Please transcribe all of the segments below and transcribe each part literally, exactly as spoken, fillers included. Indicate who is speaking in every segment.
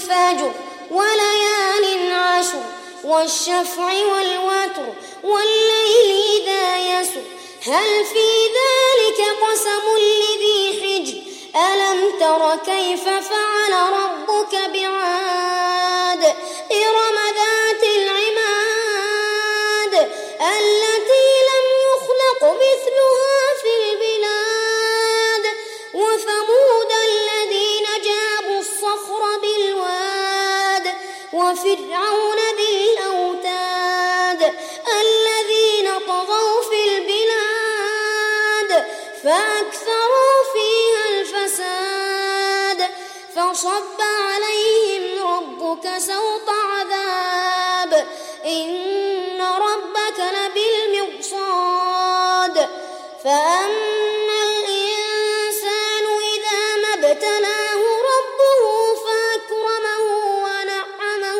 Speaker 1: والفجر وليال عشر والشفع والوتر والليل إذا يسر هل في ذلك قسم لذي حجر ألم تر كيف فعل ربك بعاد إرم ذات العماد التي لم يخلق مثلها في البلاد وثمود الذين جابوا الصخر بالواد وفرعون ذي الأوتاد الذين طغوا في البلاد فأكثروا فيها الفساد فصب عليهم ربك سوط عذاب إن ربك لبالمرصاد فأما الإنسان إذا ما ابتلاه ربه فأكرمه ونعمه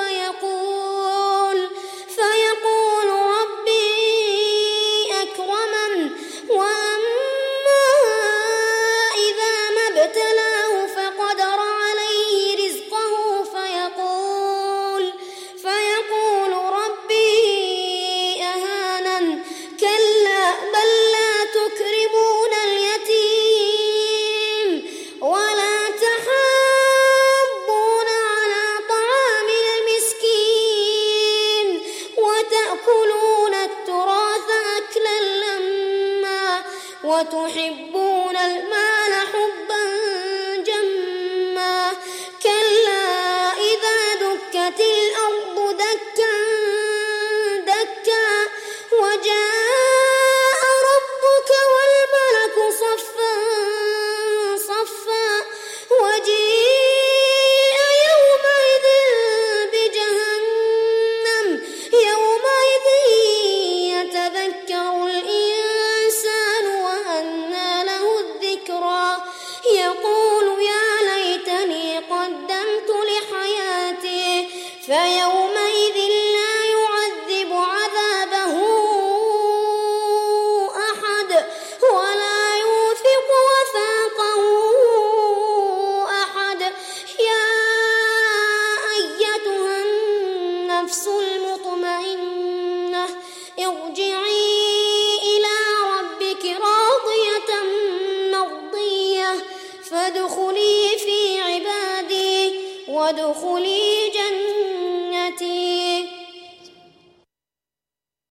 Speaker 1: فيقول فيقول ربي أكرمن وأما إذا ما ابتلاه فقدر عليه رزقه فيقول فيقول ربي أهانن كلا بل لا تكرمون اليتيم ولا تحاضون على طعام المسكين وتأكلون التراث أكلا لما وتحبون المال حبا جما كلا إذا دكت الأرض دكا دكا وجاء ربك والملك صفا صفا وجيء يومئذ بجهنم يومئذ يتذكر الإنسان وأنى له الذكرى يقول